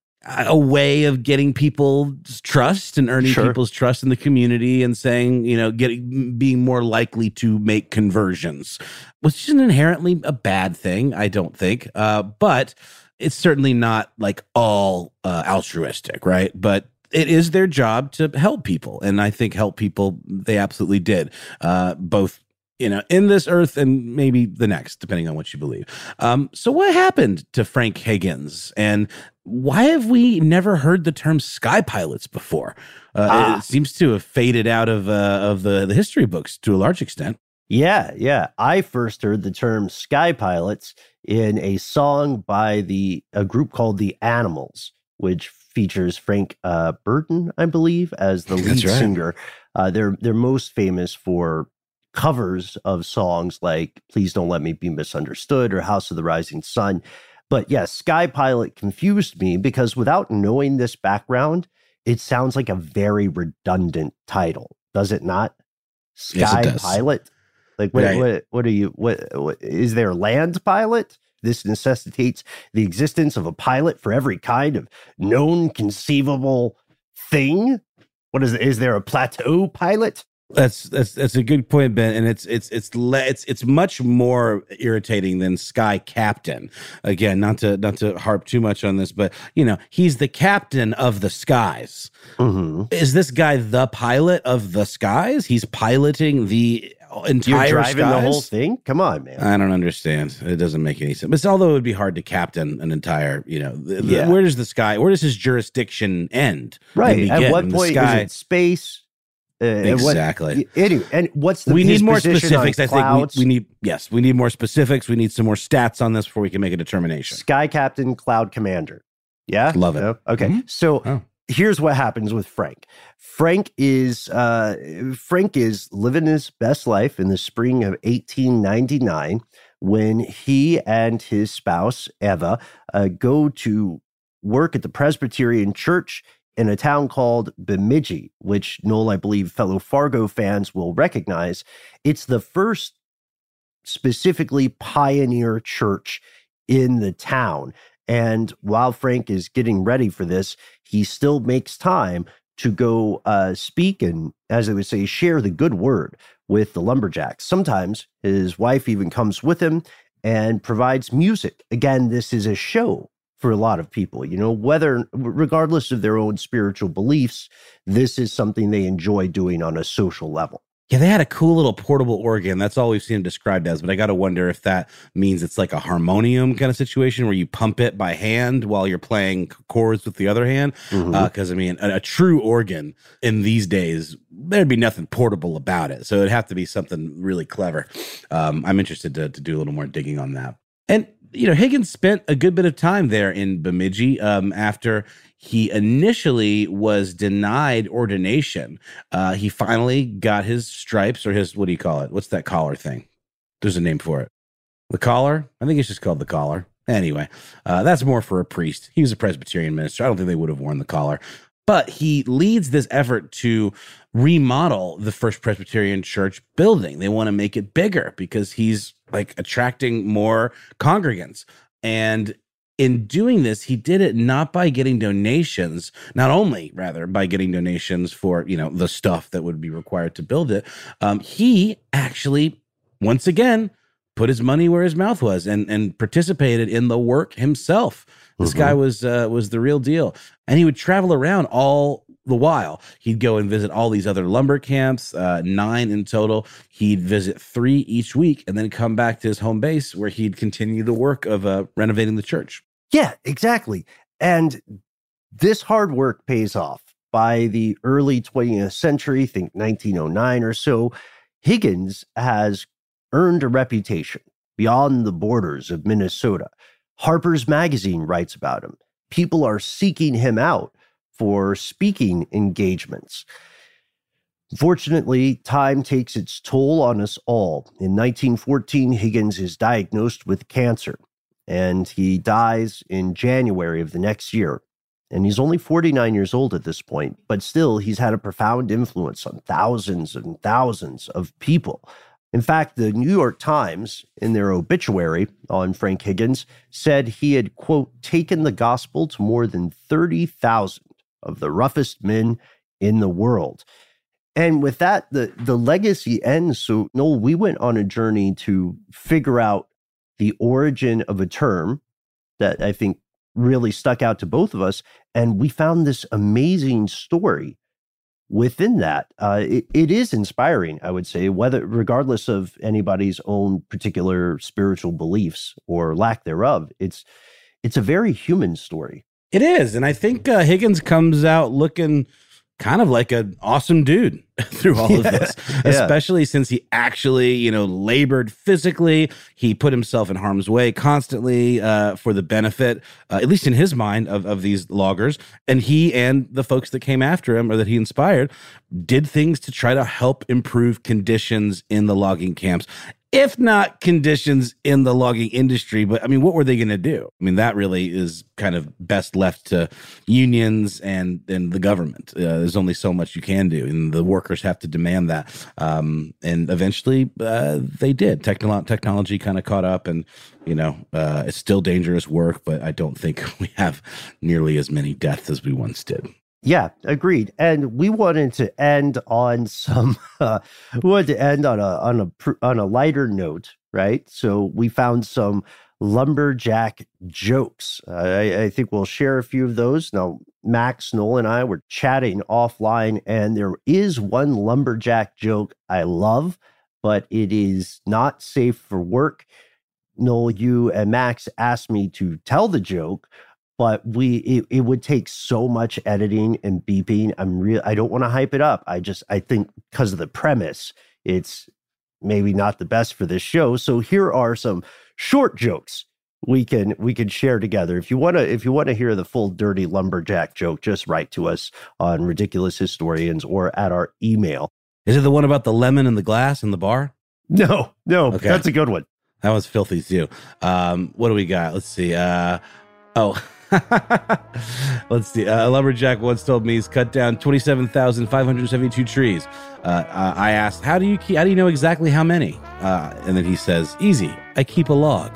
a way of getting people's trust and earning Sure. people's trust in the community and saying, you know, getting being more likely to make conversions, which isn't inherently a bad thing, I don't think. Uh, but it's certainly not like all uh, altruistic, right? But it is their job to help people. And I think help people, they absolutely did, uh, both you know, in this earth and maybe the next, depending on what you believe. Um, so what happened to Frank Higgins? And why have we never heard the term sky pilots before? Uh, ah. It seems to have faded out of uh, of the, the history books to a large extent. Yeah, yeah. I first heard the term sky pilots in a song by the a group called The Animals, which features Frank uh, Burton, I believe, as the lead right. singer. Uh, they're they're most famous for covers of songs like Please Don't Let Me Be Misunderstood or House of the Rising Sun. But yes, Sky Pilot confused me because without knowing this background, it sounds like a very redundant title, does it not? Sky yes, it does. Pilot? Like, what, right. what, what are you, what, what, is there land pilot? This necessitates the existence of a pilot for every kind of known conceivable thing? What is, is there a plateau pilot? That's that's that's a good point, Ben, and it's it's it's le- it's it's much more irritating than Sky Captain. Again, not to not to harp too much on this, but you know, he's the captain of the skies. Mm-hmm. Is this guy the pilot of the skies? He's piloting the entire You're driving skies? the whole thing? Come on, man. I don't understand. It doesn't make any sense. But although it would be hard to captain an entire, you know, the, Yeah. the, where does the sky? Where does his jurisdiction end? Right. and At begin? what And the point sky- is it space? Uh, Exactly. What, anyway, and what's the we his need more position specifics. on I think clouds? we, we need yes, we need more specifics. We need some more stats on this before we can make a determination. Sky Captain, Cloud Commander. Yeah, Love it. No? Okay, Mhm. so Oh. here's what happens with Frank. Frank is uh, Frank is living his best life in the spring of eighteen ninety-nine when he and his spouse Eva uh, go to work at the Presbyterian Church in a town called Bemidji, which Noel, I believe, fellow Fargo fans will recognize. It's the first specifically pioneer church in the town. And while Frank is getting ready for this, he still makes time to go uh, speak and, as I would say, share the good word with the lumberjacks. Sometimes his wife even comes with him and provides music. Again, this is a show for a lot of people, you know, whether, regardless of their own spiritual beliefs, this is something they enjoy doing on a social level. Yeah, they had a cool little portable organ. That's all we've seen it described as. But I got to wonder if that means it's like a harmonium kind of situation where you pump it by hand while you're playing chords with the other hand. Because, Mm-hmm. uh, I mean, a, a true organ in these days, there'd be nothing portable about it. So it'd have to be something really clever. Um, I'm interested to, to do a little more digging on that. And, you know, Higgins spent a good bit of time there in Bemidji um, after he initially was denied ordination. Uh, he finally got his stripes, or his, what do you call it? What's that collar thing? There's a name for it. The collar? I think it's just called the collar. Anyway, uh, that's more for a priest. He was a Presbyterian minister. I don't think they would have worn the collar. But he leads this effort to remodel the First Presbyterian Church building. They want to make it bigger because he's like attracting more congregants. And in doing this, he did it not by getting donations, not only rather by getting donations for, you know, the stuff that would be required to build it. Um, he actually, once again, put his money where his mouth was and, and participated in the work himself. This Mm-hmm. guy was uh, was the real deal. And he would travel around all the while. He'd go and visit all these other lumber camps, uh, nine in total. He'd visit three each week and then come back to his home base where he'd continue the work of uh, renovating the church. Yeah, exactly. And this hard work pays off. By the early twentieth century, think nineteen oh nine or so, Higgins has earned a reputation beyond the borders of Minnesota. Harper's Magazine writes about him. People are seeking him out for speaking engagements. Fortunately, time takes its toll on us all. In nineteen fourteen, Higgins is diagnosed with cancer, and he dies in January of the next year. And he's only forty-nine years old at this point, but still, he's had a profound influence on thousands and thousands of people. In fact, the New York Times, in their obituary on Frank Higgins, said he had, quote, taken the gospel to more than thirty thousand of the roughest men in the world. And with that, the, the legacy ends. So, Noel, we went on a journey to figure out the origin of a term that I think really stuck out to both of us. And we found this amazing story within that. Uh, it, it is inspiring, I would say, whether regardless of anybody's own particular spiritual beliefs or lack thereof. It's it's a very human story. It is. And I think uh, Higgins comes out looking kind of like an awesome dude through all of this, yeah. especially since he actually, you know, labored physically. He put himself in harm's way constantly uh, for the benefit, uh, at least in his mind, of, of these loggers. And he and the folks that came after him or that he inspired did things to try to help improve conditions in the logging camps, if not conditions in the logging industry. But I mean, what were they going to do? I mean, that really is kind of best left to unions and, and the government. Uh, there's only so much you can do, and the workers have to demand that. Um, and eventually uh, they did. Technolo- technology kind of caught up, and, you know, uh, it's still dangerous work, but I don't think we have nearly as many deaths as we once did. Yeah, agreed. And we wanted to end on some. Uh, we wanted to end on a on a on a lighter note, right? So we found some lumberjack jokes. Uh, I, I think we'll share a few of those. Now, Max, Noel, and I were chatting offline, and there is one lumberjack joke I love, but it is not safe for work. Noel, you and Max asked me to tell the joke, but we it, it would take so much editing and beeping. I'm real. I don't want to hype it up. I just I think because of the premise, it's maybe not the best for this show. So here are some short jokes we can we can share together. If you want to if you want to hear the full dirty lumberjack joke, just write to us on Ridiculous Historians or at our email. Is it the one about the lemon in the glass in the bar? No, no, Okay. That's a good one. That was filthy too. Um, what do we got? Let's see. Uh, oh, let's see. Uh, a lumberjack once told me he's cut down twenty-seven thousand five hundred seventy-two trees. Uh, uh, I asked, "How do you keep, how do you know exactly how many?" Uh, and then he says, "Easy. I keep a log."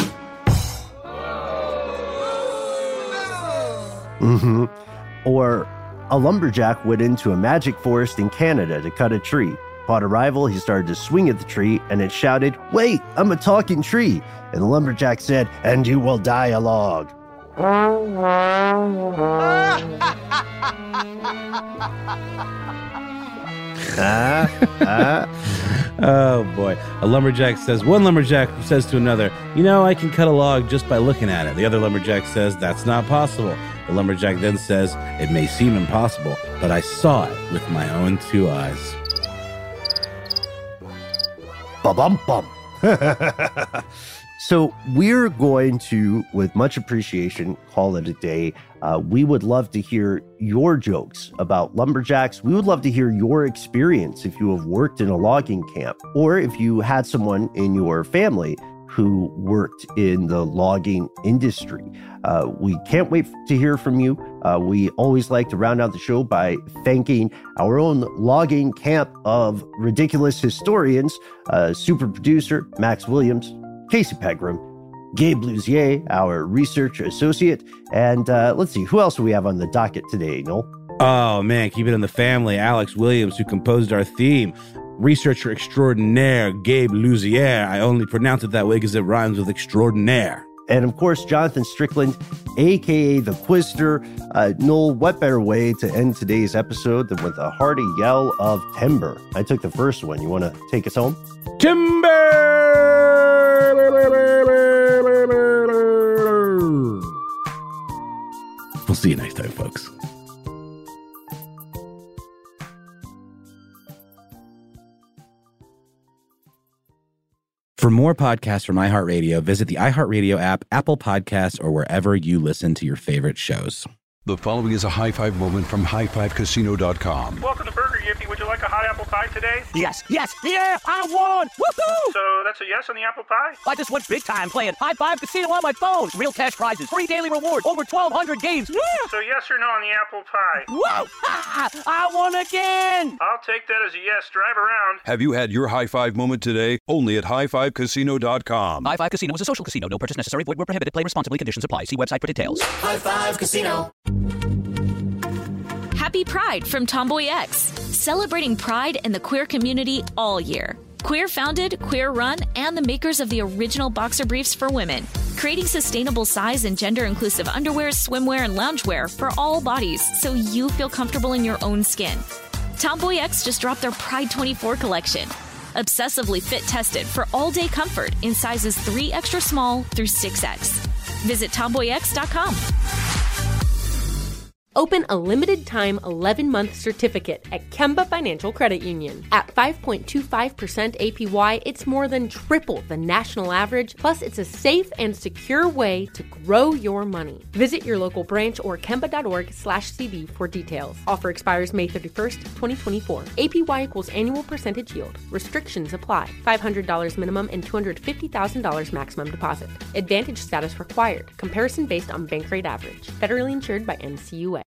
Mm-hmm. Or a lumberjack went into a magic forest in Canada to cut a tree. Upon arrival, he started to swing at the tree, and it shouted, "Wait, I'm a talking tree." And the lumberjack said, "And you will die a log." ah, ah. Oh boy. A lumberjack says, one lumberjack says to another, "You know, I can cut a log just by looking at it." The other lumberjack says, "That's not possible." The lumberjack then says, "It may seem impossible, but I saw it with my own two eyes." Ba-bum-bum. So we're going to, with much appreciation, call it a day. Uh, we would love to hear your jokes about lumberjacks. We would love to hear your experience if you have worked in a logging camp, or if you had someone in your family who worked in the logging industry. Uh, we can't wait to hear from you. Uh, we always like to round out the show by thanking our own logging camp of ridiculous historians, uh, super producer Max Williams, Casey Pegram, Gabe Luzier, our research associate, and uh, let's see, who else do we have on the docket today, Noel? Oh man, keep it in the family. Alex Williams, who composed our theme. Researcher extraordinaire, Gabe Luzier. I only pronounce it that way because it rhymes with extraordinaire. And of course, Jonathan Strickland, a k a. the Quizster. Uh, Noel, what better way to end today's episode than with a hearty yell of timber? I took the first one. You want to take us home? Timber! We'll see you next time, folks. For more podcasts from iHeartRadio, visit the iHeartRadio app, Apple Podcasts, or wherever you listen to your favorite shows. The following is a high five moment from high five casino dot com. Welcome to Burger Yippee with would you like a hot apple pie today? Yes, yes, yeah, I won! Woohoo! So that's a yes on the apple pie? I just went big time playing High Five Casino on my phone. Real cash prizes, free daily rewards, over twelve hundred games. Yeah! So yes or no on the apple pie? Whoa! I won again! I'll take that as a yes. Drive around. Have you had your high five moment today? Only at high five casino dot com. High Five Casino is a social casino. No purchase necessary. Void where prohibited. Play responsibly. Conditions apply. See website for details. High Five Casino. Happy Pride from Tomboy X, celebrating pride in the queer community all year. Queer founded, queer run, and the makers of the original boxer briefs for women, creating sustainable size and gender inclusive underwear, swimwear, and loungewear for all bodies so you feel comfortable in your own skin. Tomboy X just dropped their Pride twenty-four collection, obsessively fit tested for all day comfort in sizes three extra small through six X. Visit tomboy x dot com. Open a limited-time eleven-month certificate at Kemba Financial Credit Union. At five point two five percent A P Y, it's more than triple the national average, plus it's a safe and secure way to grow your money. Visit your local branch or kemba dot org slash C D for details. Offer expires May thirty-first, twenty twenty-four. A P Y equals annual percentage yield. Restrictions apply. five hundred dollars minimum and two hundred fifty thousand dollars maximum deposit. Advantage status required. Comparison based on bank rate average. Federally insured by N C U A.